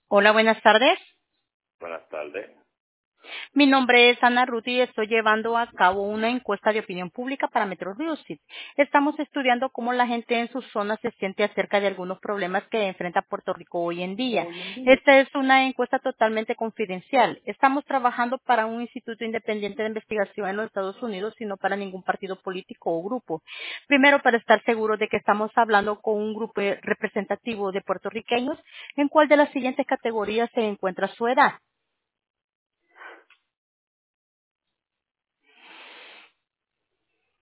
Hola, buenas tardes. Buenas tardes. Mi nombre es Ana Ruth y estoy llevando a cabo una encuesta de opinión pública para Metro Music. Estamos estudiando cómo la gente en sus zonas se siente acerca de algunos problemas que enfrenta Puerto Rico hoy en día. Esta es una encuesta totalmente confidencial. Estamos trabajando para un instituto independiente de investigación en los Estados Unidos y no para ningún partido político o grupo. Primero, para estar seguro de que estamos hablando con un grupo representativo de puertorriqueños, ¿en cuál de las siguientes categorías se encuentra su edad?